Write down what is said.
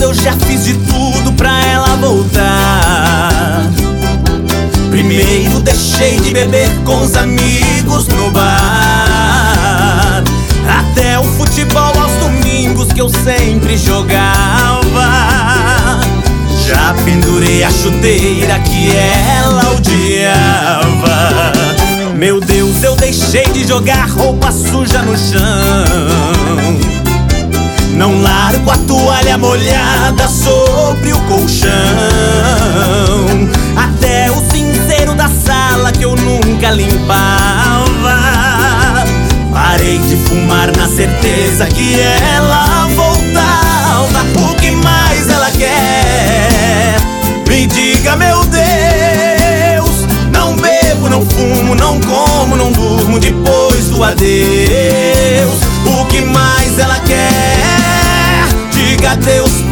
eu já fiz de tudo pra ela voltar. Primeiro deixei de beber com os amigos no bar, até o futebol aos domingos que eu sempre jogava. Já pendurei a chuteira que ela odiava. Meu Deus, eu deixei de jogar roupa suja no chão. Não largo a toalha molhada sobre o colchão. Até o cinzeiro da sala que eu nunca limpava. Parei de fumar na certeza que ela voltava. O que mais ela quer? Me diga, meu Deus. Não bebo, não fumo, não como, não durmo depois do adeus. O que mais ela quer? Diga adeus